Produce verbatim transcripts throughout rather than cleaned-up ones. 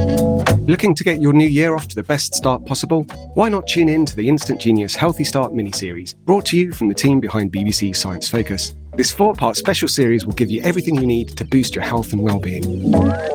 Looking to get your new year off to the best start possible? Why not tune in to the Instant Genius Healthy Start mini-series, brought to you from the team behind B B C Science Focus. This four-part special series will give you everything you need to boost your health and well-being.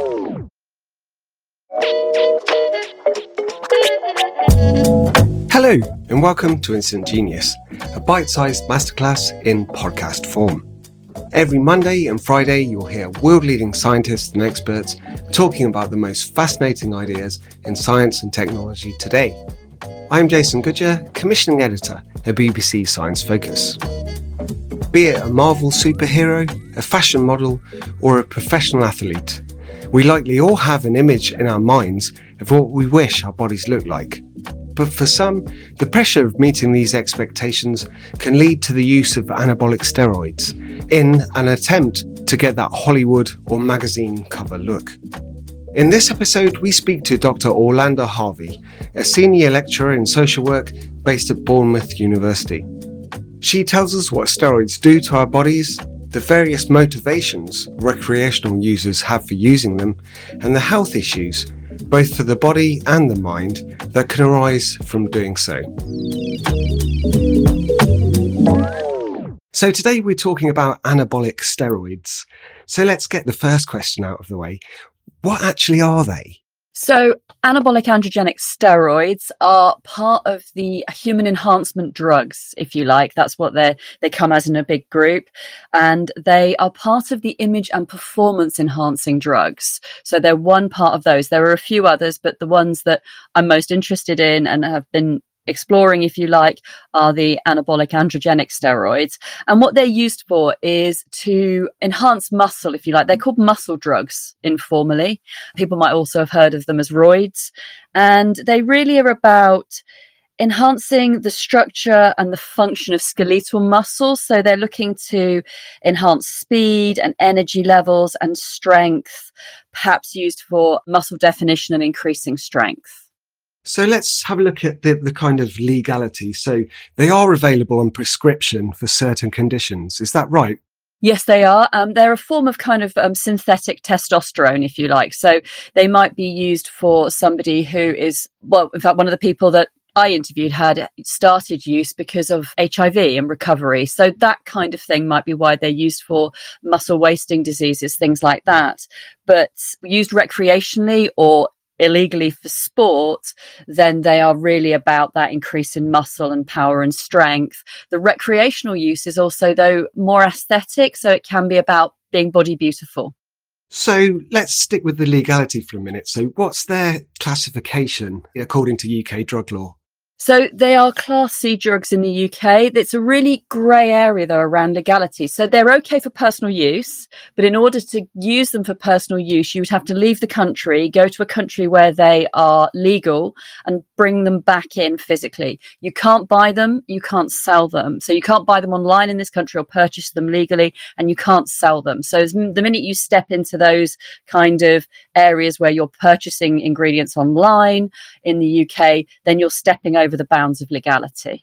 Hello, and welcome to Instant Genius, a bite-sized masterclass in podcast form. Every Monday and Friday, you'll hear world-leading scientists and experts talking about the most fascinating ideas in science and technology today. I'm Jason Goodyear, Commissioning Editor at B B C Science Focus. Be it a Marvel superhero, a fashion model, or a professional athlete, we likely all have an image in our minds of what we wish our bodies looked like. But for some, the pressure of meeting these expectations can lead to the use of anabolic steroids in an attempt to get that Hollywood or magazine cover look. In this episode, we speak to Doctor Orlando Harvey, a senior lecturer in social work based at Bournemouth University. She tells us what steroids do to our bodies, the various motivations recreational users have for using them, and the health issues, both for the body and the mind, that can arise from doing so. So today we're talking about anabolic steroids. So let's get the first question out of the way. What actually are they? So anabolic androgenic steroids are part of the human enhancement drugs, if you like. That's what they they come as in a big group. And they are part of the image and performance enhancing drugs. So they're one part of those. There are a few others, but the ones that I'm most interested in and have been exploring, if you like, are the anabolic androgenic steroids. And what they're used for is to enhance muscle, if you like. They're called muscle drugs informally. People might also have heard of them as roids. And they really are about enhancing the structure and the function of skeletal muscles. So they're looking to enhance speed and energy levels and strength, perhaps used for muscle definition and increasing strength. So let's have a look at the, the kind of legality. So they are available on prescription for certain conditions. Is that right? Yes, they are. Um, they're a form of kind of um, synthetic testosterone, if you like. So they might be used for somebody who is, well, in fact, one of the people that I interviewed had started use because of H I V and recovery. So that kind of thing might be why they're used for muscle wasting diseases, things like that. But used recreationally or illegally for sport, then they are really about that increase in muscle and power and strength. The recreational use is also, though, more aesthetic, so it can be about being body beautiful. So let's stick with the legality for a minute. So what's their classification according to U K drug law? So they are Class C drugs in the U K. It's a really grey area, though, around legality. So they're okay for personal use, but in order to use them for personal use, you would have to leave the country, go to a country where they are legal and bring them back in physically. You can't buy them, you can't sell them. So you can't buy them online in this country or purchase them legally, and you can't sell them. So the minute you step into those kind of areas where you're purchasing ingredients online in the U K, then you're stepping over over the bounds of legality.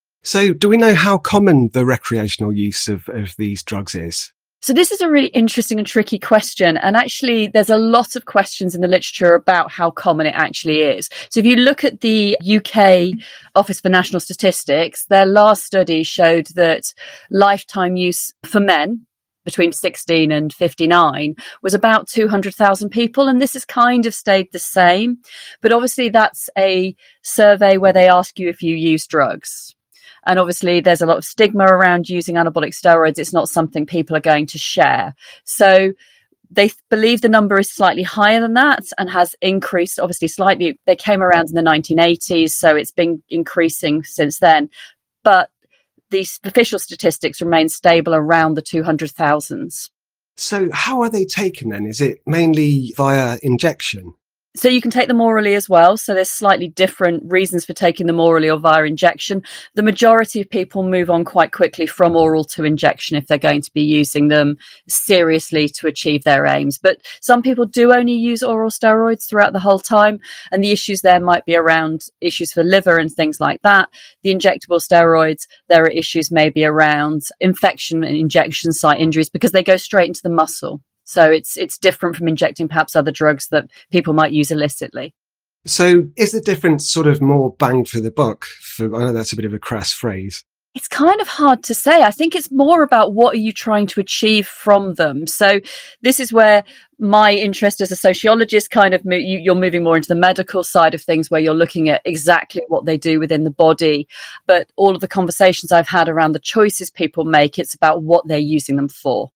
So do we know how common the recreational use of, of these drugs is? So this is a really interesting and tricky question. And actually, there's a lot of questions in the literature about how common it actually is. So if you look at the U K Office for National Statistics, their last study showed that lifetime use for men between sixteen and fifty-nine was about two hundred thousand people. And this has kind of stayed the same. But obviously, that's a survey where they ask you if you use drugs. And obviously, there's a lot of stigma around using anabolic steroids. It's not something people are going to share. So they believe the number is slightly higher than that and has increased, obviously, slightly. They came around in the nineteen eighties, so it's been increasing since then. But these official statistics remain stable around the two hundred thousands. So how are they taken then? Is it mainly via injection? So you can take them orally as well. So there's slightly different reasons for taking them orally or via injection. The majority of people move on quite quickly from oral to injection if they're going to be using them seriously to achieve their aims. But some people do only use oral steroids throughout the whole time. And the issues there might be around issues for liver and things like that. The injectable steroids, there are issues maybe around infection and injection site injuries because they go straight into the muscle. So it's it's different from injecting perhaps other drugs that people might use illicitly. So is the difference sort of more bang for the buck? For, I know that's a bit of a crass phrase. It's kind of hard to say. I think it's more about what are you trying to achieve from them. So this is where my interest as a sociologist kind of, mo- you, you're moving more into the medical side of things, where you're looking at exactly what they do within the body. But all of the conversations I've had around the choices people make, it's about what they're using them for.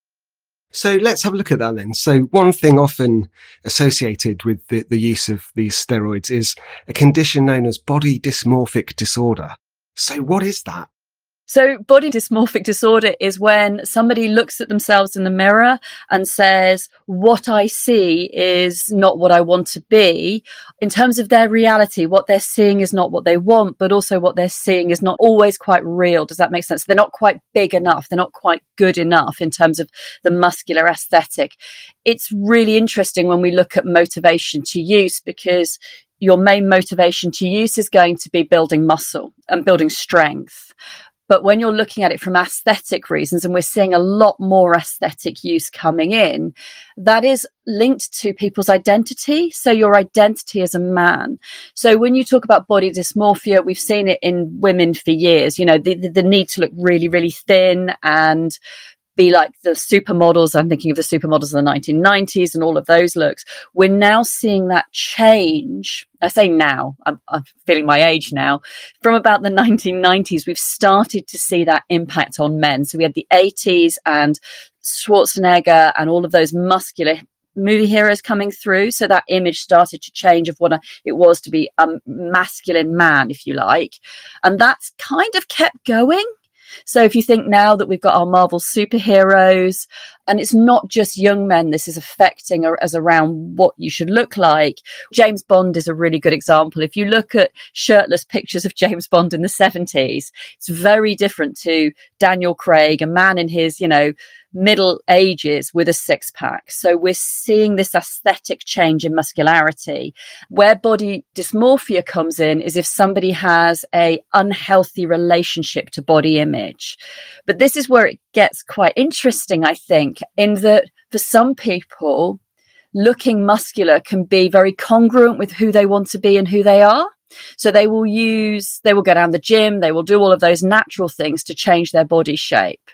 So let's have a look at that then. So one thing often associated with the, the use of these steroids is a condition known as body dysmorphic disorder. So what is that? So body dysmorphic disorder is when somebody looks at themselves in the mirror and says, what I see is not what I want to be. In terms of their reality, what they're seeing is not what they want, but also what they're seeing is not always quite real. Does that make sense? They're not quite big enough. They're not quite good enough in terms of the muscular aesthetic. It's really interesting when we look at motivation to use, because your main motivation to use is going to be building muscle and building strength. But when you're looking at it from aesthetic reasons, and we're seeing a lot more aesthetic use coming in, that is linked to people's identity. So your identity as a man. So when you talk about body dysmorphia, we've seen it in women for years, you know, the, the, the need to look really, really thin and be like the supermodels. I'm thinking of the supermodels of the nineteen nineties and all of those looks. We're now seeing that change. I say now, I'm, I'm feeling my age now. From about the nineteen nineties, we've started to see that impact on men. So we had the eighties and Schwarzenegger and all of those muscular movie heroes coming through. So that image started to change of what a, it was to be a masculine man, if you like. And that's kind of kept going. So if you think now that we've got our Marvel superheroes, and it's not just young men, this is affecting as around what you should look like. James Bond is a really good example. If you look at shirtless pictures of James Bond in the seventies, it's very different to Daniel Craig, a man in his, you know, middle ages with a six pack. So we're seeing this aesthetic change in muscularity. Where body dysmorphia comes in is if somebody has a unhealthy relationship to body image. But this is where it gets quite interesting, I think, in that for some people, looking muscular can be very congruent with who they want to be and who they are. So they will use, they will go down the gym, they will do all of those natural things to change their body shape.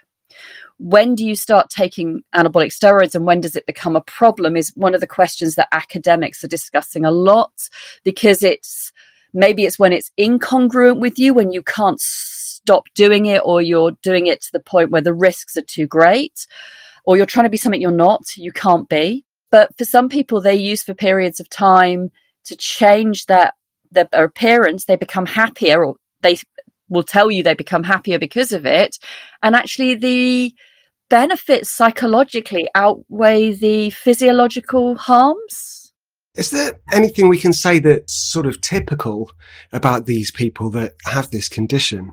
When do you start taking anabolic steroids and when does it become a problem is one of the questions that academics are discussing a lot, because it's maybe it's when it's incongruent with you, when you can't stop doing it, or you're doing it to the point where the risks are too great, or you're trying to be something you're not, you can't be. But for some people, they use for periods of time to change their, their appearance. They become happier, or they will tell you they become happier because of it. And actually the benefits psychologically outweigh the physiological harms. Is there anything we can say that's sort of typical about these people that have this condition?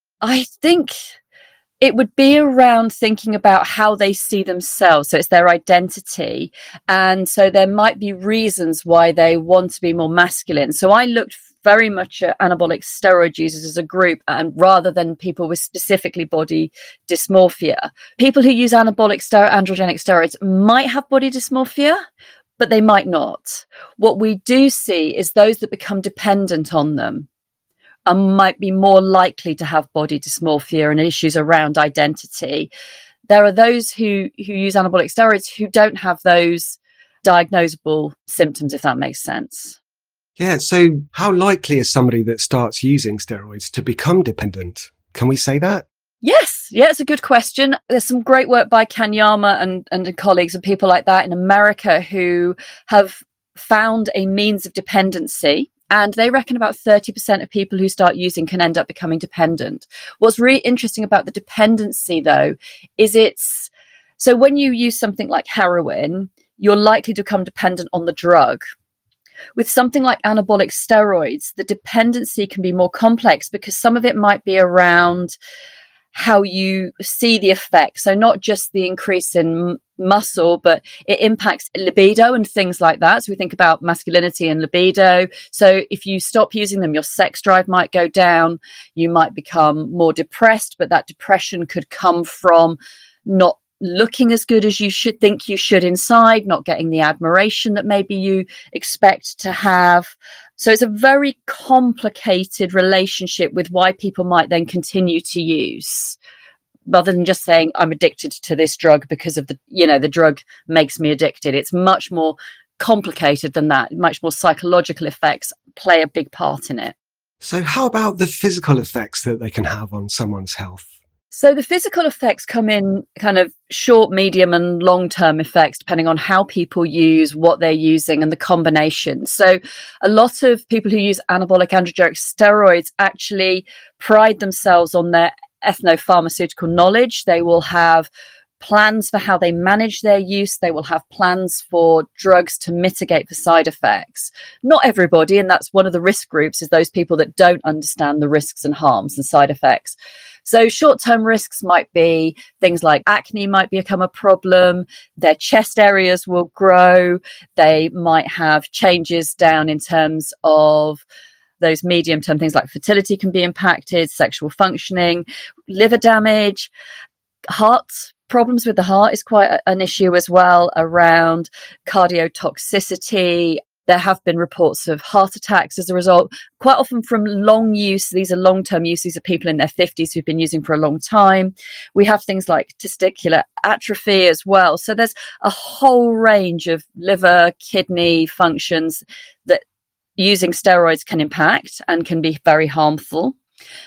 I think it would be around thinking about how they see themselves. So it's their identity. And so there might be reasons why they want to be more masculine. So I looked very much at anabolic steroid users as a group, and rather than people with specifically body dysmorphia. People who use anabolic stero- androgenic steroids might have body dysmorphia, but they might not. What we do see is those that become dependent on them and might be more likely to have body dysmorphia and issues around identity. There are those who, who use anabolic steroids who don't have those diagnosable symptoms, if that makes sense. Yeah, so how likely is somebody that starts using steroids to become dependent? Can we say that? Yes, yeah, it's a good question. There's some great work by Kanyama and, and colleagues and people like that in America who have found a means of dependency. And they reckon about thirty percent of people who start using can end up becoming dependent. What's really interesting about the dependency, though, is it's so when you use something like heroin, you're likely to become dependent on the drug. With something like anabolic steroids, the dependency can be more complex because some of it might be around how you see the effect. So not just the increase in m- muscle, but it impacts libido and things like that. So we think about masculinity and libido. So if you stop using them, your sex drive might go down. You might become more depressed, but that depression could come from not looking as good as you should think you should inside, not getting the admiration that maybe you expect to have. So it's a very complicated relationship with why people might then continue to use, rather than just saying I'm addicted to this drug because of the, you know, the drug makes me addicted. It's much more complicated than that. Much more psychological effects play a big part in it. So how about the physical effects that they can have on someone's health? So the physical effects come in kind of short, medium and long-term effects, depending on how people use, what they're using and the combination. So a lot of people who use anabolic androgenic steroids actually pride themselves on their ethnopharmaceutical knowledge. They will have plans for how they manage their use. They will have plans for drugs to mitigate the side effects. Not everybody, and that's one of the risk groups, is those people that don't understand the risks and harms and side effects. So short-term risks might be things like acne might become a problem, their chest areas will grow, they might have changes down in terms of those medium-term things like fertility can be impacted, sexual functioning, liver damage, heart problems with the heart is quite a, an issue as well, around cardiotoxicity. There have been reports of heart attacks as a result, quite often from long use. These are long-term use. These are people in their fifties who've been using for a long time. We have things like testicular atrophy as well. So there's a whole range of liver, kidney functions that using steroids can impact and can be very harmful.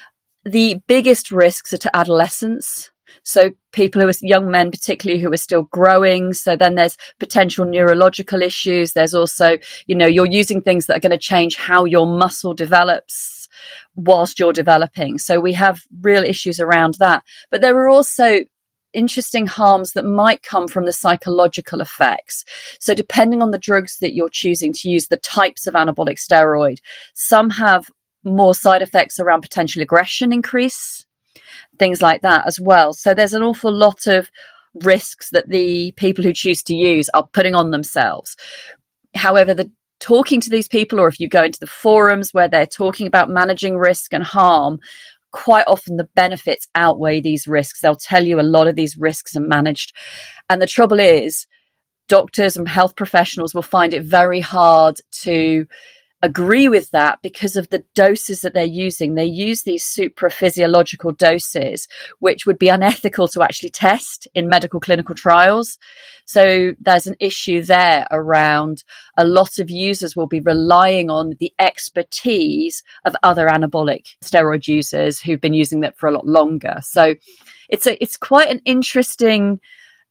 The biggest risks are to adolescents. So people who are young men, particularly who are still growing. So then there's potential neurological issues. There's also, you know, you're using things that are going to change how your muscle develops whilst you're developing. So we have real issues around that. But there are also interesting harms that might come from the psychological effects. So depending on the drugs that you're choosing to use, the types of anabolic steroid, some have more side effects around potential aggression increase, things like that as well. So there's an awful lot of risks that the people who choose to use are putting on themselves. However, the talking to these people, or if you go into the forums where they're talking about managing risk and harm, quite often the benefits outweigh these risks. They'll tell you a lot of these risks are managed. And the trouble is, doctors and health professionals will find it very hard to agree with that because of the doses that they're using. They use these supraphysiological doses, which would be unethical to actually test in medical clinical trials. So there's an issue there around a lot of users will be relying on the expertise of other anabolic steroid users who've been using that for a lot longer. So it's a, it's quite an interesting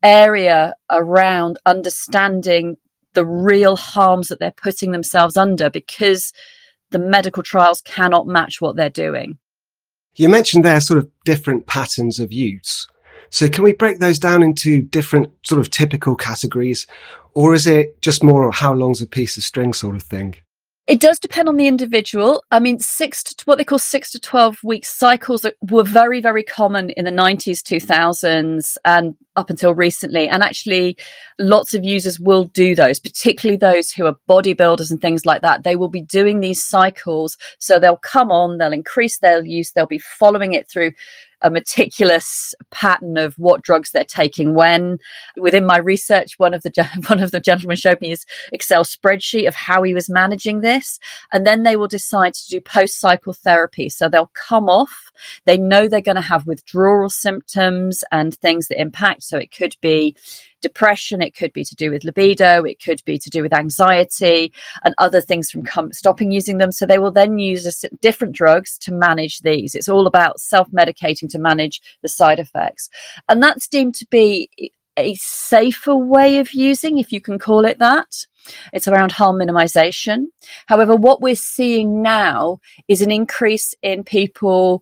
area around understanding the real harms that they're putting themselves under because the medical trials cannot match what they're doing. You mentioned there sort of different patterns of use. So can we break those down into different sort of typical categories, or is it just more how long's a piece of string sort of thing? It does depend on the individual. I mean, six to what they call six to twelve week cycles were very, very common in the nineties, two thousands, and up until recently. And actually, lots of users will do those, particularly those who are bodybuilders and things like that. They will be doing these cycles. So they'll come on, they'll increase their use, they'll be following it through a meticulous pattern of what drugs they're taking when. Within my research, one of the one of the gentlemen showed me his Excel spreadsheet of how he was managing this, and then they will decide to do post-cycle therapy. So they'll come off, they know they're going to have withdrawal symptoms and things that impact. So it could be depression, it could be to do with libido, it could be to do with anxiety and other things from com- stopping using them. So they will then use a, different drugs to manage these. It's all about self-medicating to manage the side effects. And that's deemed to be a safer way of using, if you can call it that. It's around harm minimization. However, what we're seeing now is an increase in people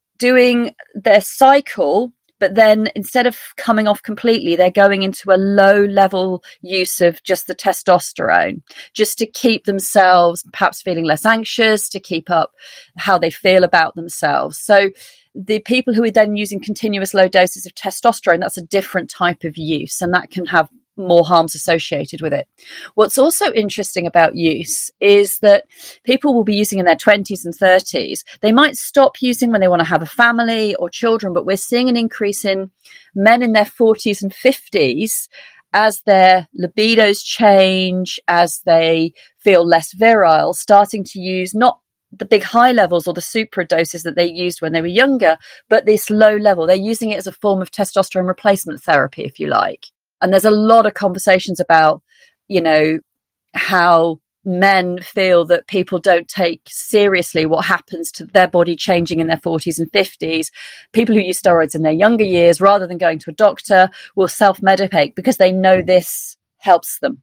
doing their cycle, but then instead of coming off completely, they're going into a low level use of just the testosterone, just to keep themselves perhaps feeling less anxious, to keep up how they feel about themselves. So the people who are then using continuous low doses of testosterone, that's a different type of use, and that can have more harms associated with it. What's also interesting about use is that people will be using in their twenties and thirties. They might stop using when they want to have a family or children, but we're seeing an increase in men in their forties and fifties as their libidos change, as they feel less virile, starting to use not the big high levels or the supra doses that they used when they were younger, but this low level. They're using it as a form of testosterone replacement therapy, if you like. And there's a lot of conversations about, you know, how men feel that people don't take seriously what happens to their body changing in their forties and fifties. People who use steroids in their younger years, rather than going to a doctor, will self-medicate because they know this helps them.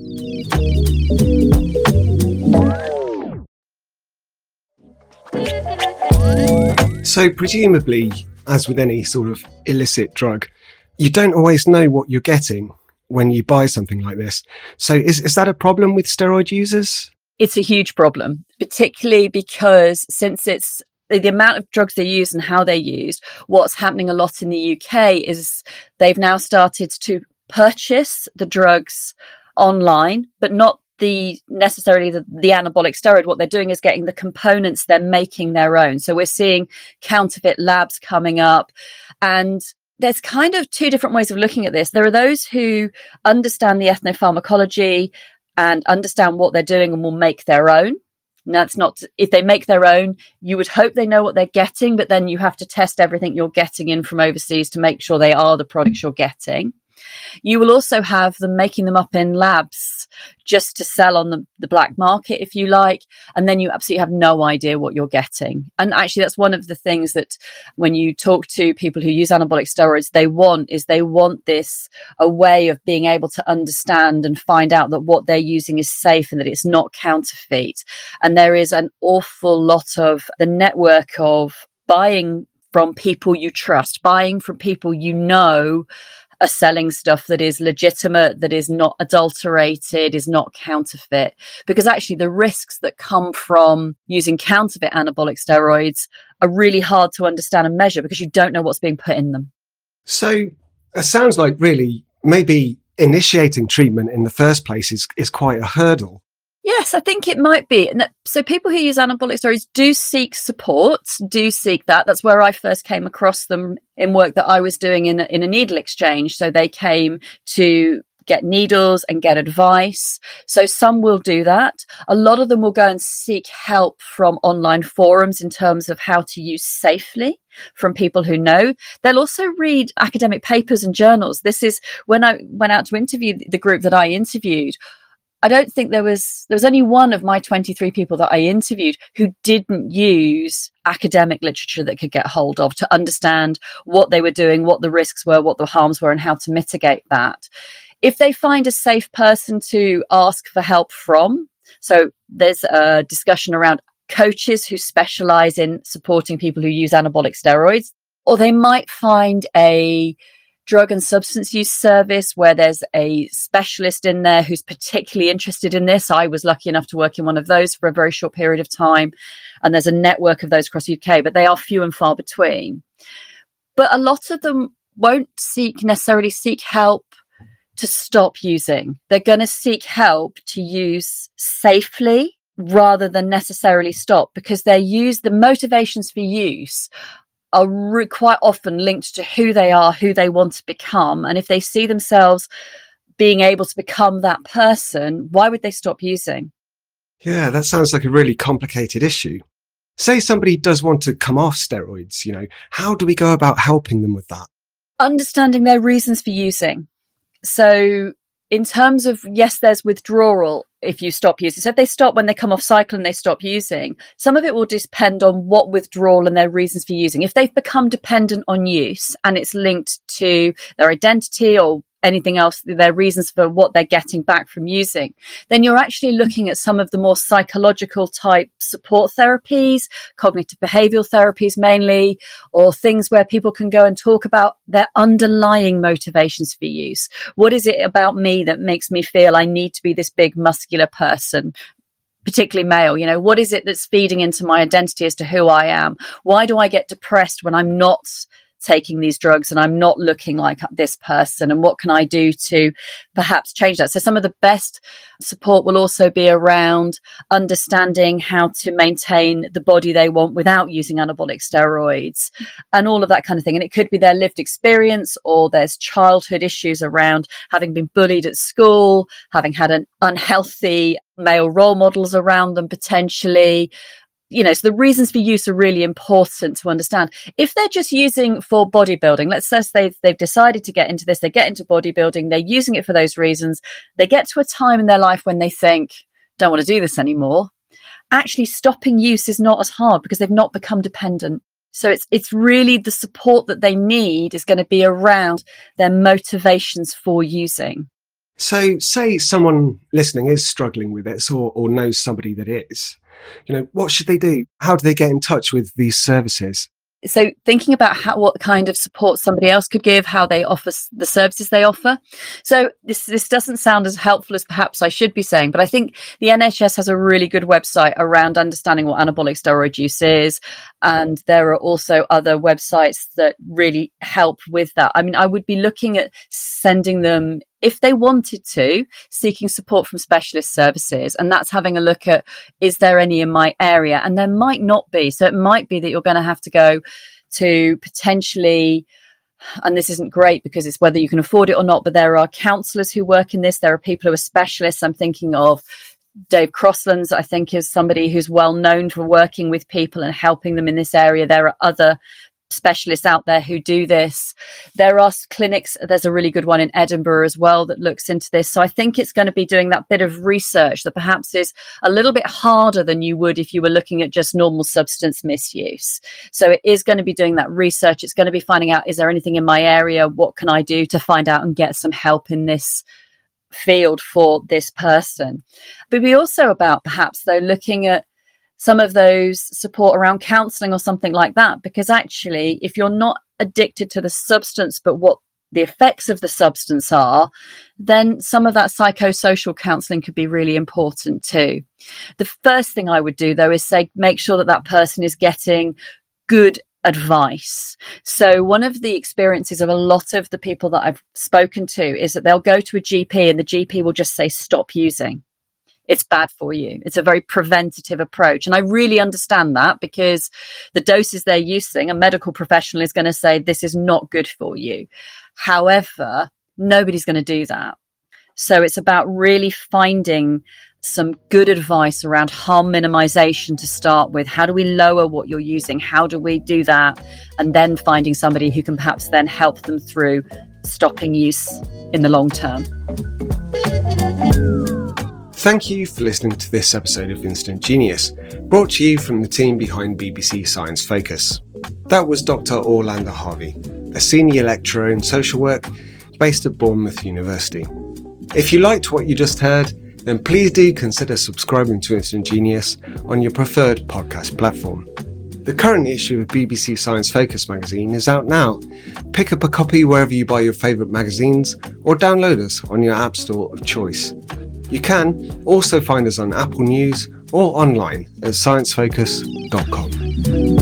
So presumably, as with any sort of illicit drug, you don't always know what you're getting when you buy something like this. So is, is that a problem with steroid users? It's a huge problem, particularly because since it's the amount of drugs they use and how they're used, what's happening a lot in the U K is they've now started to purchase the drugs online, but not the necessarily the, the anabolic steroid. What they're doing is getting the components, they're making their own. So we're seeing counterfeit labs coming up, and there's kind of two different ways of looking at this. There are those who understand the ethnopharmacology and understand what they're doing and will make their own. And that's not, if they make their own, you would hope they know what they're getting, but then you have to test everything you're getting in from overseas to make sure they are the products you're getting. You will also have them making them up in labs just to sell on the, the black market, if you like, and then you absolutely have no idea what you're getting. And actually, that's one of the things that when you talk to people who use anabolic steroids, they want is they want this a way of being able to understand and find out that what they're using is safe and that it's not counterfeit. And there is an awful lot of the network of buying from people you trust, buying from people you know are selling stuff that is legitimate, that is not adulterated, is not counterfeit. Because actually the risks that come from using counterfeit anabolic steroids are really hard to understand and measure because you don't know what's being put in them. So it sounds like really maybe initiating treatment in the first place is, is quite a hurdle. Yes, I think it might be. So people who use anabolic steroids do seek support, do seek that. That's where I first came across them in work that I was doing in, in a needle exchange. So they came to get needles and get advice. So some will do that. A lot of them will go and seek help from online forums in terms of how to use safely from people who know. They'll also read academic papers and journals. This is when I went out to interview the group that I interviewed. I don't think there was, there was only one of my twenty-three people that I interviewed who didn't use academic literature that could get hold of to understand what they were doing, what the risks were, what the harms were, and how to mitigate that. If they find a safe person to ask for help from, so there's a discussion around coaches who specialize in supporting people who use anabolic steroids, or they might find a drug and substance use service where there's a specialist in there who's particularly interested in this. I was lucky enough to work in one of those for a very short period of time, and there's a network of those across the U K, but they are few and far between. But a lot of them won't seek necessarily seek help to stop using. They're going to seek help to use safely rather than necessarily stop, because their use, the motivations for use are re- quite often linked to who they are, who they want to become. And if they see themselves being able to become that person, why would they stop using? Yeah, that sounds like a really complicated issue. Say somebody does want to come off steroids, you know, how do we go about helping them with that? Understanding their reasons for using. So in terms of, yes, there's withdrawal if you stop using. So if they stop when they come off cycle and they stop using, some of it will depend on what withdrawal and their reasons for using. If they've become dependent on use and it's linked to their identity or anything else, their reasons for what they're getting back from using, then you're actually looking at some of the more psychological type support therapies, cognitive behavioral therapies mainly, or things where people can go and talk about their underlying motivations for use. What is it about me that makes me feel I need to be this big muscular person, particularly male? You know, what is it that's feeding into my identity as to who I am? Why do I get depressed when I'm not taking these drugs and I'm not looking like this person, and what can I do to perhaps change that? So some of the best support will also be around understanding how to maintain the body they want without using anabolic steroids and all of that kind of thing. And it could be their lived experience, or there's childhood issues around having been bullied at school, having had an unhealthy male role models around them potentially. You know, so the reasons for use are really important to understand. If they're just using for bodybuilding, let's say they've, they've decided to get into this, they get into bodybuilding, they're using it for those reasons, they get to a time in their life when they think, don't want to do this anymore. Actually, stopping use is not as hard because they've not become dependent. So it's it's really the support that they need is going to be around their motivations for using. So say someone listening is struggling with this, or, or knows somebody that is. You know, what should they do? How do they get in touch with these services? So thinking about how, what kind of support somebody else could give, how they offer the services they offer. So this this doesn't sound as helpful as perhaps I should be saying, but I think the N H S has a really good website around understanding what anabolic steroid use is. And there are also other websites that really help with that. I mean, I would be looking at sending them, if they wanted to, seeking support from specialist services. And that's having a look at, is there any in my area? And there might not be. So it might be that you're going to have to go to potentially, and this isn't great because it's whether you can afford it or not, but there are counsellors who work in this. There are people who are specialists. I'm thinking of Dave Crosslands, I think, is somebody who's well known for working with people and helping them in this area. There are other specialists out there who do this. There are clinics, there's a really good one in Edinburgh as well that looks into this. So I think it's going to be doing that bit of research that perhaps is a little bit harder than you would if you were looking at just normal substance misuse. So it is going to be doing that research. It's going to be finding out, is there anything in my area? What can I do to find out and get some help in this field for this person? But we also about perhaps though looking at some of those support around counselling or something like that, because actually if you're not addicted to the substance but what the effects of the substance are, then some of that psychosocial counselling could be really important too. The first thing I would do though is say make sure that that person is getting good advice. So one of the experiences of a lot of the people that I've spoken to is that they'll go to a G P and the G P will just say stop using. It's bad for you. It's a very preventative approach. And I really understand that because the doses they're using, a medical professional is going to say this is not good for you. However, nobody's going to do that. So it's about really finding some good advice around harm minimization to start with. How do we lower what you're using? How do we do that? And then finding somebody who can perhaps then help them through stopping use in the long term. Thank you for listening to this episode of Instant Genius, brought to you from the team behind B B C Science Focus. That was Doctor Orlando Harvey, a senior lecturer in social work based at Bournemouth University. If you liked what you just heard, then please do consider subscribing to Instant Genius on your preferred podcast platform. The current issue of B B C Science Focus magazine is out now. Pick up a copy wherever you buy your favourite magazines or download us on your app store of choice. You can also find us on Apple News or online at science focus dot com.